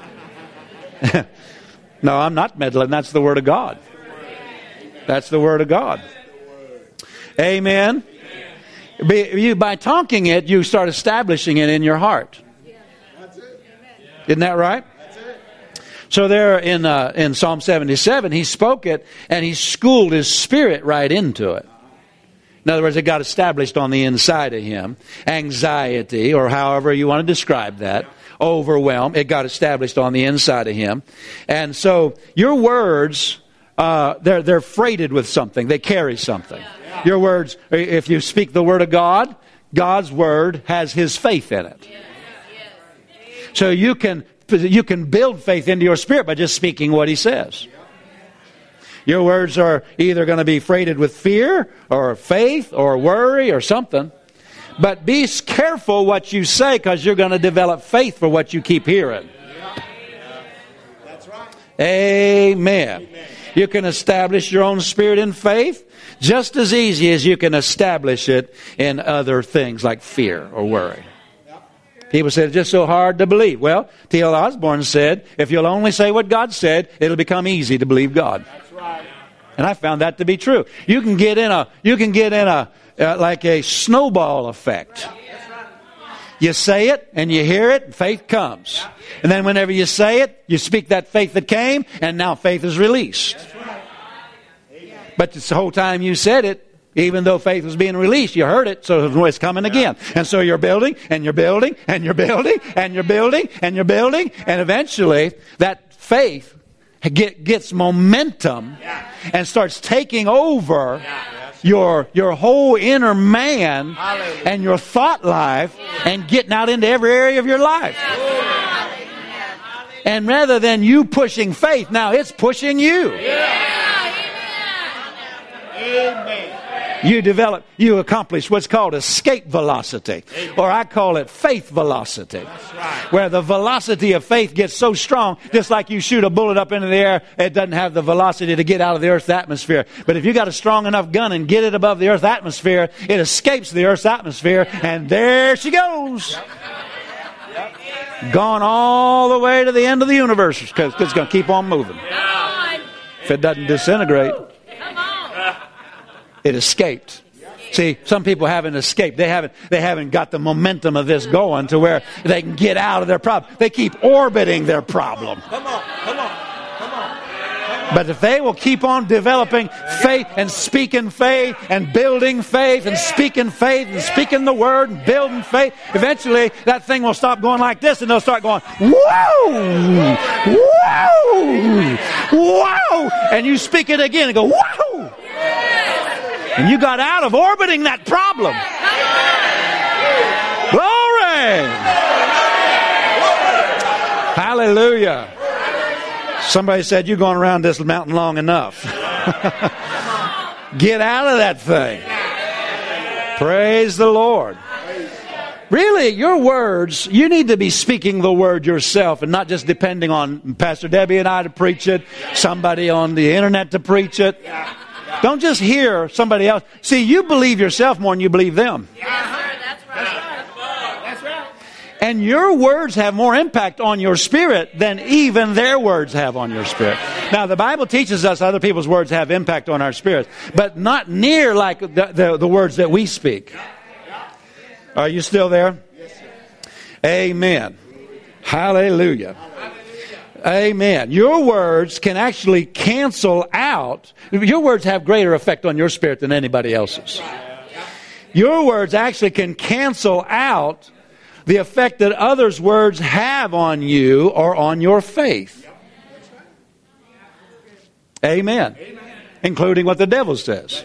No, I'm not meddling. That's the Word of God. That's the Word of God. Amen. By talking it, you start establishing it in your heart. Isn't that right? So there in Psalm 77, he spoke it and he schooled his spirit right into it. In other words, it got established on the inside of him. Anxiety, or however you want to describe that, overwhelm, it got established on the inside of him. And so your words, they're freighted with something. They carry something. Your words, if you speak the Word of God, God's Word has His faith in it. So you can build faith into your spirit by just speaking what He says. Your words are either going to be freighted with fear or faith or worry or something. But be careful what you say, because you're going to develop faith for what you keep hearing. That's right. Amen. You can establish your own spirit in faith just as easy as you can establish it in other things like fear or worry. People say it's just so hard to believe. Well, T.L. Osborne said, if you'll only say what God said, it'll become easy to believe God. That's right. And I found that to be true. You can get in a like a snowball effect. You say it and you hear it, faith comes. And then whenever you say it, you speak that faith that came, and now faith is released. But the whole time you said it, even though faith was being released, you heard it, so it's coming again. And so you're building, and you're building, and you're building, and you're building, and you're building, and eventually that faith gets momentum and starts taking over your whole inner man and your thought life and getting out into every area of your life. And rather than you pushing faith, now it's pushing you. Amen. You accomplish what's called escape velocity, or I call it faith velocity, where the velocity of faith gets so strong, just like you shoot a bullet up into the air, it doesn't have the velocity to get out of the Earth's atmosphere. But if you got a strong enough gun and get it above the Earth's atmosphere, it escapes the Earth's atmosphere, and there she goes. Gone all the way to the end of the universe, because it's going to keep on moving. If it doesn't disintegrate, it escaped. See, some people haven't escaped. They haven't got the momentum of this going to where they can get out of their problem. They keep orbiting their problem. Come on. But if they will keep on developing faith and speaking faith and building faith and speaking the Word and building faith, eventually that thing will stop going like this and they'll start going, whoa, whoa, whoa. And you speak it again and go, whoa. And you got out of orbiting that problem. Glory. Hallelujah. Somebody said, you're going around this mountain long enough. Get out of that thing. Praise the Lord. Really, your words, you need to be speaking the Word yourself and not just depending on Pastor Debbie and I to preach it, somebody on the internet to preach it. Don't just hear somebody else. See, you believe yourself more than you believe them. That's right. And your words have more impact on your spirit than even their words have on your spirit. Now, the Bible teaches us other people's words have impact on our spirits, but not near like the words that we speak. Are you still there? Amen. Hallelujah. Amen. Your words can actually cancel out. Your words have greater effect on your spirit than anybody else's. Your words actually can cancel out the effect that others' words have on you or on your faith. Amen. Including what the devil says.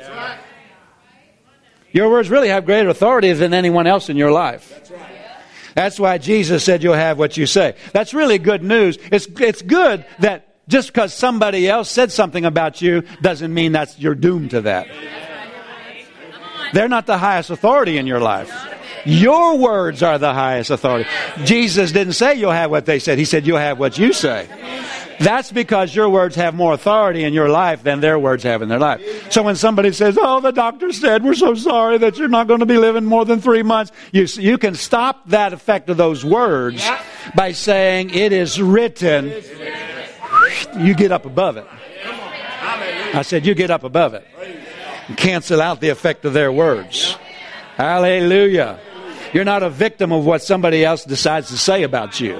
Your words really have greater authority than anyone else in your life. That's why Jesus said you'll have what you say. That's really good news. It's good that just because somebody else said something about you doesn't mean that you're doomed to that. They're not the highest authority in your life. Your words are the highest authority. Jesus didn't say you'll have what they said. He said you'll have what you say. That's because your words have more authority in your life than their words have in their life. So when somebody says, oh, the doctor said we're so sorry that you're not going to be living more than 3 months, you can stop that effect of those words by saying it is written. You get up above it. I said you get up above it. And cancel out the effect of their words. Hallelujah. You're not a victim of what somebody else decides to say about you.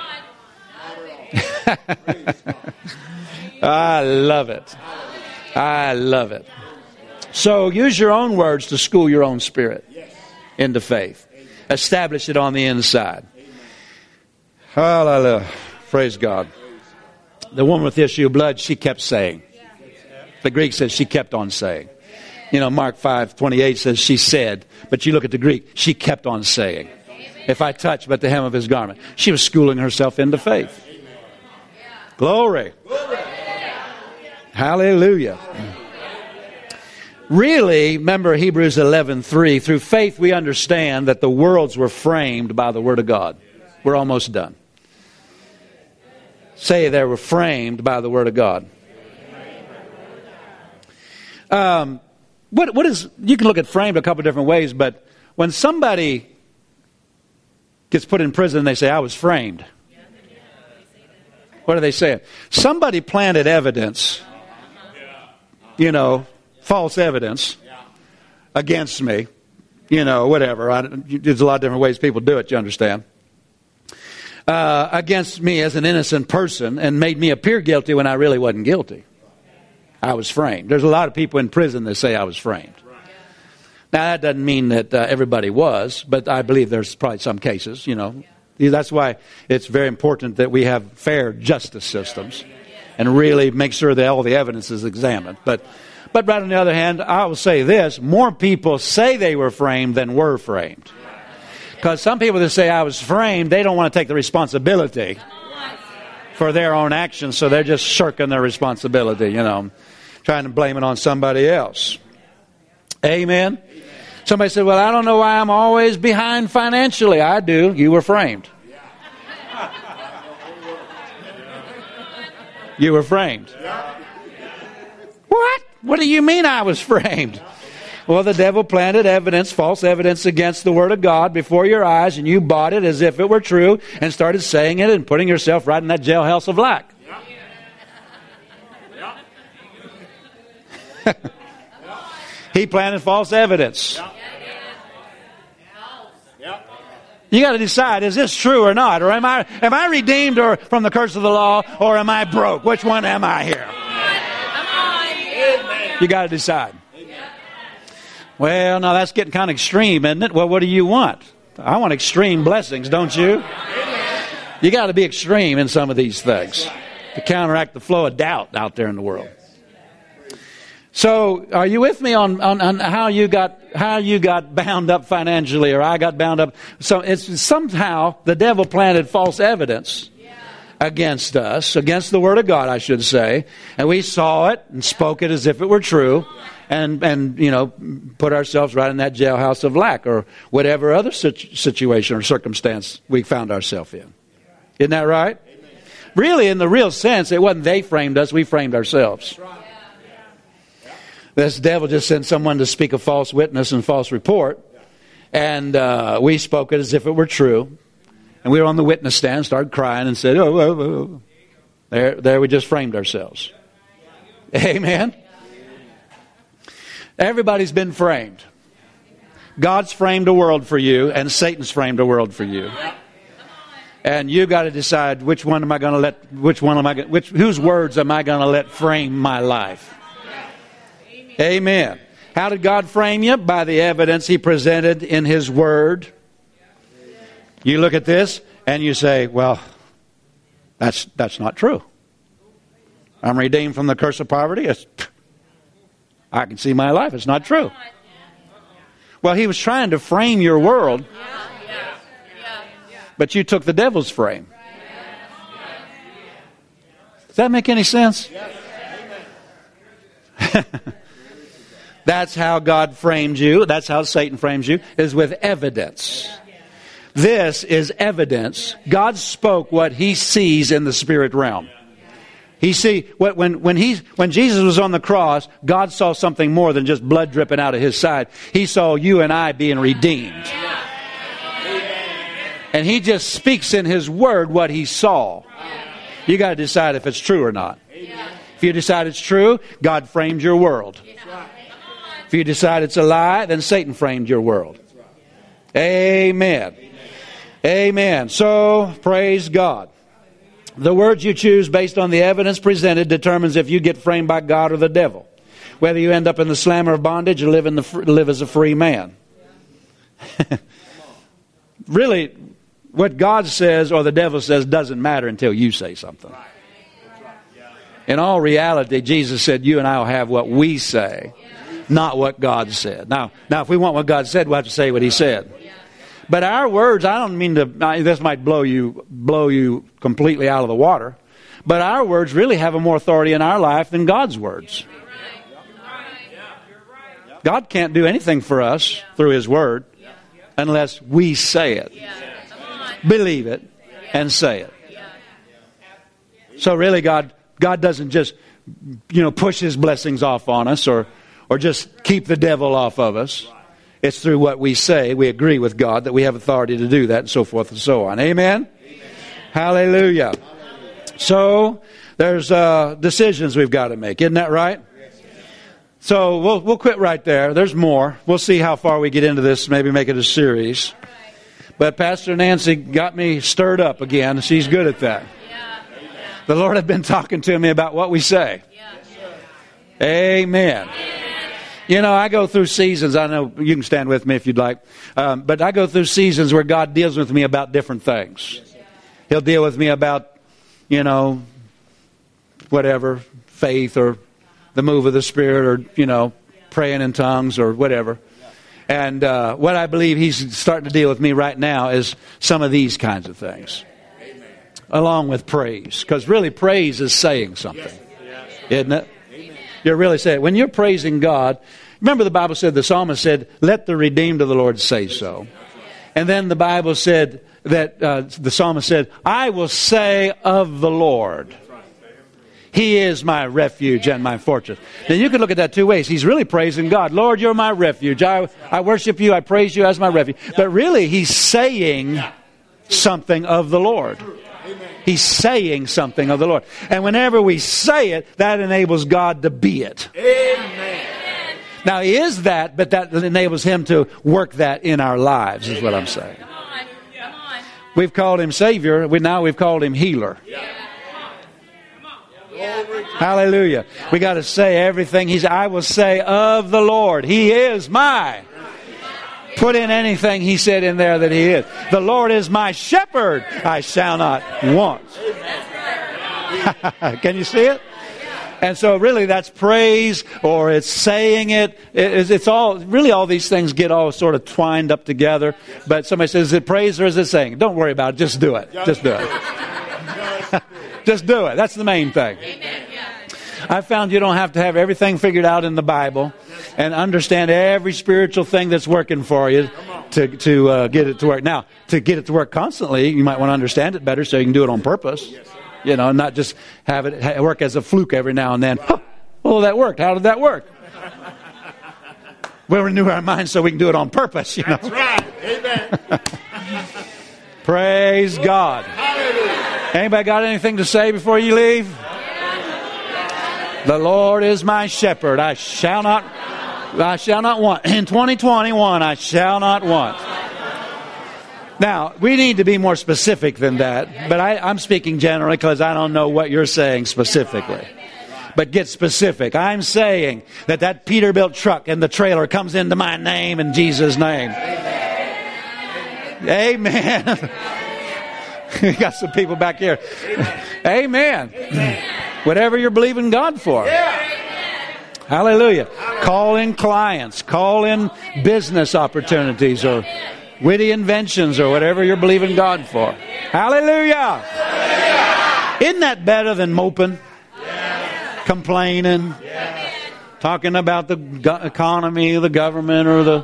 I love it. I love it. So use your own words to school your own spirit into faith. Establish it on the inside. Hallelujah. Praise God. The woman with the issue of blood, she kept saying. The Greek says she kept on saying. You know, Mark 5:28 says she said. But you look at the Greek, she kept on saying. If I touch but the hem of his garment. She was schooling herself into faith. Glory. Hallelujah. Really, remember Hebrews 11:3. Through faith we understand that the worlds were framed by the Word of God. We're almost done. Say they were framed by the Word of God. What is? You can look at framed a couple of different ways, but when somebody gets put in prison, they say, I was framed. What are they saying? Somebody planted evidence, false evidence against me, whatever. There's a lot of different ways people do it, you understand. Against me as an innocent person and made me appear guilty when I really wasn't guilty. I was framed. There's a lot of people in prison that say I was framed. Now, that doesn't mean that everybody was, but I believe there's probably some cases, That's why it's very important that we have fair justice systems and really make sure that all the evidence is examined. But right on the other hand, I will say this, more people say they were framed than were framed. Because some people that say I was framed, they don't want to take the responsibility for their own actions, so they're just shirking their responsibility, trying to blame it on somebody else. Amen? Somebody said, well, I don't know why I'm always behind financially. I do. You were framed. You were framed. What? What do you mean I was framed? Well, the devil planted evidence, false evidence against the Word of God before your eyes, and you bought it as if it were true and started saying it and putting yourself right in that jailhouse of lack. He planted false evidence. You got to decide, is this true or not? Or am I redeemed or from the curse of the law, or am I broke? Which one am I here? You got to decide. Well, now that's getting kind of extreme, isn't it? Well, what do you want? I want extreme blessings, don't you? You got to be extreme in some of these things to counteract the flow of doubt out there in the world. So, are you with me on how you got bound up financially, or I got bound up? So it's somehow the devil planted false evidence against us, against the Word of God, I should say, and we saw it and spoke it as if it were true, and put ourselves right in that jailhouse of lack, or whatever other situation or circumstance we found ourselves in. Isn't that right? Really, in the real sense, it wasn't they framed us; we framed ourselves. This devil just sent someone to speak a false witness and false report, and we spoke it as if it were true. And we were on the witness stand, started crying, and said, "Oh." There we just framed ourselves. Amen. Everybody's been framed. God's framed a world for you, and Satan's framed a world for you. And you got to decide whose words am I going to let frame my life. Amen. How did God frame you? By the evidence He presented in His Word. You look at this and you say, well, that's not true. I'm redeemed from the curse of poverty. I can see my life. It's not true. Well, He was trying to frame your world, but you took the devil's frame. Does that make any sense? That's how God framed you. That's how Satan frames you, is with evidence. This is evidence. God spoke what He sees in the spirit realm. When Jesus was on the cross, God saw something more than just blood dripping out of His side. He saw you and I being redeemed. And He just speaks in His Word what He saw. You got to decide if it's true or not. If you decide it's true, God framed your world. If you decide it's a lie, then Satan framed your world. Amen. Amen. So, praise God. The words you choose based on the evidence presented determines if you get framed by God or the devil. Whether you end up in the slammer of bondage or live as a free man. Really, what God says or the devil says doesn't matter until you say something. In all reality, Jesus said you and I will have what we say, not what God said. Now, if we want what God said, we'll have to say what He said. But our words, I don't mean to, this might blow you completely out of the water, but our words really have a more authority in our life than God's words. God can't do anything for us through His Word unless we say it, believe it, and say it. So really God doesn't just, push His blessings off on us or just keep the devil off of us. It's through what we say. We agree with God that we have authority to do that, and so forth and so on. Amen? Hallelujah. So, there's decisions we've got to make. Isn't that right? So, we'll quit right there. There's more. We'll see how far we get into this, maybe make it a series. But Pastor Nancy got me stirred up again. She's good at that. The Lord had been talking to me about what we say. Amen. I go through seasons. I know you can stand with me if you'd like. But I go through seasons where God deals with me about different things. He'll deal with me about, whatever, faith or the move of the Spirit or, praying in tongues or whatever. And what I believe He's starting to deal with me right now is some of these kinds of things. Along with praise. Because really praise is saying something. Isn't it? You're really saying, when you're praising God, remember the Bible said, the psalmist said, let the redeemed of the Lord say so. And then the Bible said that the psalmist said, I will say of the Lord, He is my refuge and my fortress. Now you can look at that two ways. He's really praising God. Lord, you're my refuge. I worship you. I praise you as my refuge. But really he's saying something of the Lord. He's saying something of the Lord. And whenever we say it, that enables God to be it. Amen. Now He is that, but that enables Him to work that in our lives, is what I'm saying. Come on. We've called Him Savior. Now we've called Him Healer. Hallelujah. We got to say everything. I will say of the Lord, He is my. Put in anything He said in there that He is. The Lord is my shepherd. I shall not want. Can you see it? And so really that's praise, or it's saying it. It's all, really all these things get all sort of twined up together. But somebody says, is it praise or is it saying? Don't worry about it. Just do it. Just do it. Just do it. That's the main thing. I found you don't have to have everything figured out in the Bible and understand every spiritual thing that's working for you to get it to work. Now, to get it to work constantly, you might want to understand it better so you can do it on purpose. Not just have it work as a fluke every now and then. Oh, that worked. How did that work? We'll renew our minds so we can do it on purpose. That's right. Amen. Praise God. Hallelujah. Anybody got anything to say before you leave? The Lord is my shepherd. I shall not want. In 2021, I shall not want. Now, we need to be more specific than that, but I'm speaking generally because I don't know what you're saying specifically. But get specific. I'm saying that Peterbilt truck and the trailer comes into my name in Jesus' name. Amen. We got some people back here. Amen. Whatever you're believing God for. Hallelujah. Call in clients. Call in business opportunities or witty inventions or whatever you're believing God for. Hallelujah. Isn't that better than moping? Complaining? Talking about the economy, the government, or the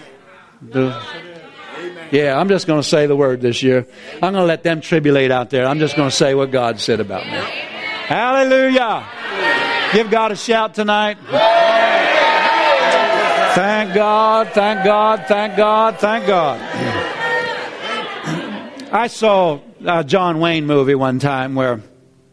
yeah, I'm just going to say the word this year. I'm going to let them tribulate out there. I'm just going to say what God said about me. Hallelujah. Give God a shout tonight. Thank God, thank God, thank God, thank God. I saw a John Wayne movie one time where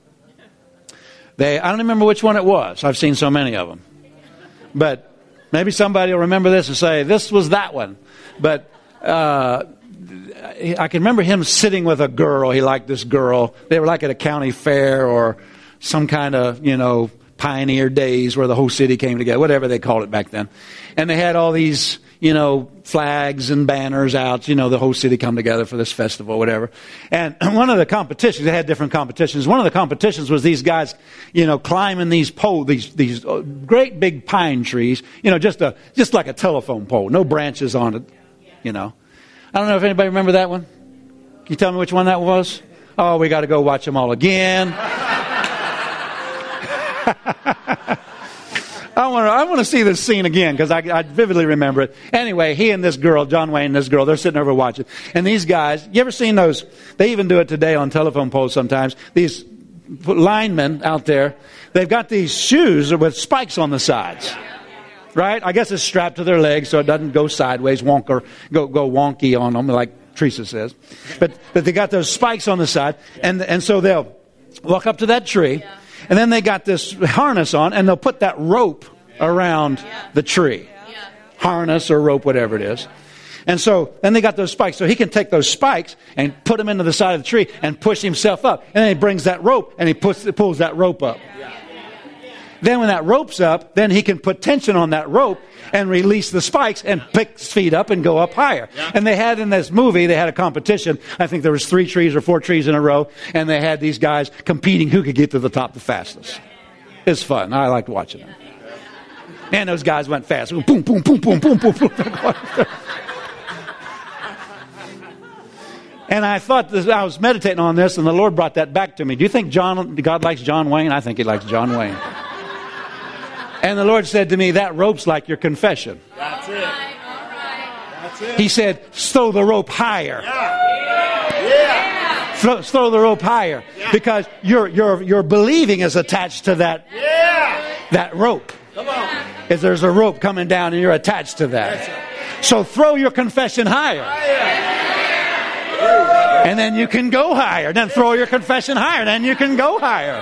I don't remember which one it was. I've seen so many of them. But maybe somebody will remember this and say, this was that one. But I can remember him sitting with a girl. He liked this girl. They were like at a county fair or some kind of, pioneer days where the whole city came together, whatever they called it back then. And they had all these, flags and banners out, the whole city come together for this festival, whatever. And one of the competitions, they had different competitions. One of the competitions was these guys, climbing these poles, these great big pine trees, just like a telephone pole, no branches on it, I don't know if anybody remember that one. Can you tell me which one that was? Oh, we got to go watch them all again. I want to see this scene again because I vividly remember it. Anyway, he and this girl, John Wayne and this girl, they're sitting over watching. And these guys, you ever seen those? They even do it today on telephone poles sometimes. These linemen out there, they've got these shoes with spikes on the sides. Right? I guess it's strapped to their legs so it doesn't go sideways, go wonky on them like Teresa says. But they got those spikes on the side. And so they'll walk up to that tree. And then they got this harness on, and they'll put that rope around the tree. Harness or rope, whatever it is. And so then they got those spikes. So he can take those spikes and put them into the side of the tree and push himself up. And then he brings that rope, and he pulls that rope up. Then when that rope's up, then he can put tension on that rope and release the spikes and pick his feet up and go up higher. Yeah. And they had in this movie, they had a competition. I think there was 3 trees or 4 trees in a row. And they had these guys competing who could get to the top the fastest. It's fun. I liked watching them. And those guys went fast. Boom, boom, boom, boom, boom, boom, boom. And I thought, I was meditating on this, and the Lord brought that back to me. Do you think God likes John Wayne? I think he likes John Wayne. And the Lord said to me, that rope's like your confession. That's it. That's it. He said, throw the rope higher. Yeah. Throw the rope higher. Yeah. Because your believing is attached to that rope. Come on. If there's a rope coming down and you're attached to that. So throw your confession higher. And then you can go higher. Then throw your confession higher. Then you can go higher.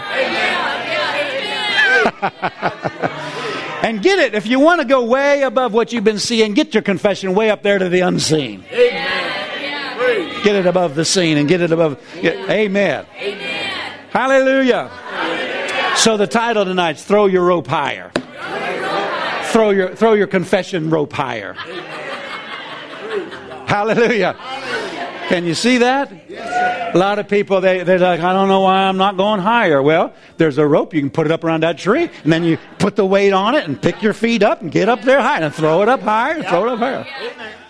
And get it. If you want to go way above what you've been seeing, get your confession way up there to the unseen. Amen. Get it above the seen and get it above. Amen. Hallelujah. So the title tonight's Throw Your Rope Higher. Throw your confession rope higher. Hallelujah. Can you see that? A lot of people, they're like, I don't know why I'm not going higher. Well, there's a rope. You can put it up around that tree, and then you put the weight on it and pick your feet up and get up there high and throw it up higher and throw it up higher.